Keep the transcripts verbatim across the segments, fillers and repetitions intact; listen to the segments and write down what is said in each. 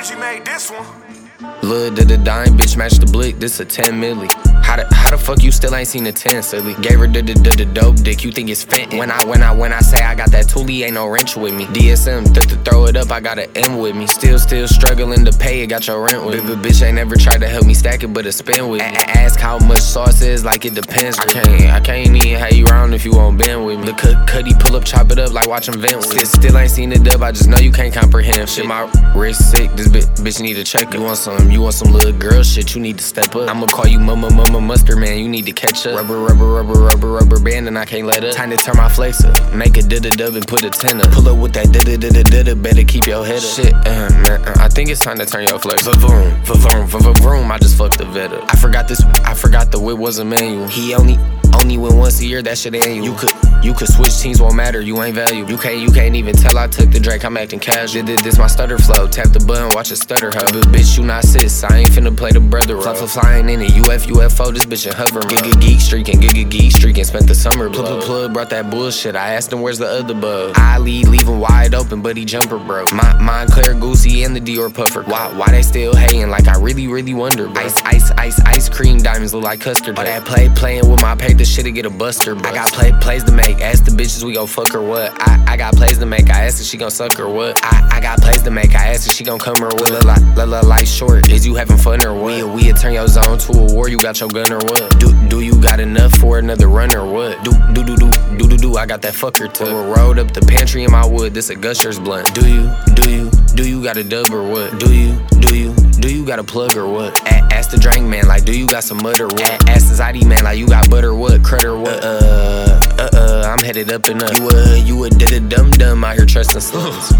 Benji made this one. Lil' did the dime, bitch, match the blick, this a ten milli. How the, how the fuck you still ain't seen a ten, silly? Gave her the, the, the, the dope dick, you think it's Fenton. When I, when I, when I say I got that toolie, ain't no wrench with me. D S M, th to throw it up, I got an M with me. Still, still struggling to pay it, got your rent with me. Bitch ain't never tried to help me stack it, but a spin with me. Ask how much sauce is, like it depends. I can't, I can't even have you round if you won't bend with me. The cut, cutty pull up, chop it up like watch him vent with me. Still ain't seen the dub, I just know you can't comprehend. Shit, my wrist sick, this bitch, bitch need to check. You want some, you want some little girl shit, you need to step up. I'ma call you mama, mama, mustard man, you need to catch up. Rubber, rubber, rubber, rubber, rubber band, and I can't let up. Time to turn my flex up, make a did a dub and put a ten up. Pull up with that did a did a did a, better keep your head up. Shit, uh, man, uh, I think it's time to turn your flex. Va-vroom, va-vroom, va-vroom, I just fucked the vet up. I forgot this, I forgot the whip was a manual. He only, only went once a year, that shit annual. You could, you could switch teams, won't matter, you ain't valuable. You can't, you can't even tell I took the Drake, I'm acting casual. Did this my stutter flow, tap the button, watch it stutter hoe. But bitch, you not sis, I ain't finna play the brother role. Fly, flying in a U F, U F O, this bitch in hover mode. Giga geek streaking, giga geek streaking, spent the summer blow. Plug, plug, brought that bullshit, I asked him where's the other bug. I lead, leave him wide open, but he jumper broke. My, Montclair, Goosey, and the Dior puffer. Why, why they still hating, like I really, really wonder, bro. Ice, ice, ice, ice cream diamonds look like custard. All that play, playing with my paper, shit'll get a buster bust. I got play, plays to make, ask the bitches we gon' fuck or what. I, I got plays to make, I ask if she gon' suck or what. I, I got plays to make, I ask if she gon' come or what. La, la, la, life short, is you having fun or what? We, we'll turn your zone to a war, you got your gun or what? Do, do you got enough for another run or what? Do, do, do, do, do, do, do, I got that fucker too. Rolled up the pantry in my wood, this a Gushers blunt. Do you, do you, do you got a dub or what? Do you, do you, do you got a plug or what? A ask the drink man, like do you got some mud or what? Ask the Zaddy man, like you got butter what? Crud or what? Uh, uh, uh, I'm headed up and up. You uh, you a did a dum dum out here trusting slugs.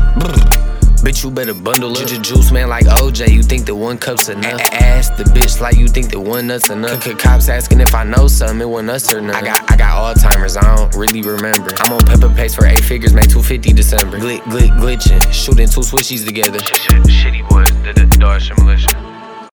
Bitch, you better bundle up. Juice man like O J, you think that one cup's enough? Ask the bitch like you think that one nut's enough. Cops asking if I know something, it wasn't us or none. I got, I got Alzheimer's, I don't really remember. I'm on pepper paste for eight figures, make two fifty December. Glick, glick, glitching, shooting two swishies together. Sh sh shitty boys, the, the Dodge Militia.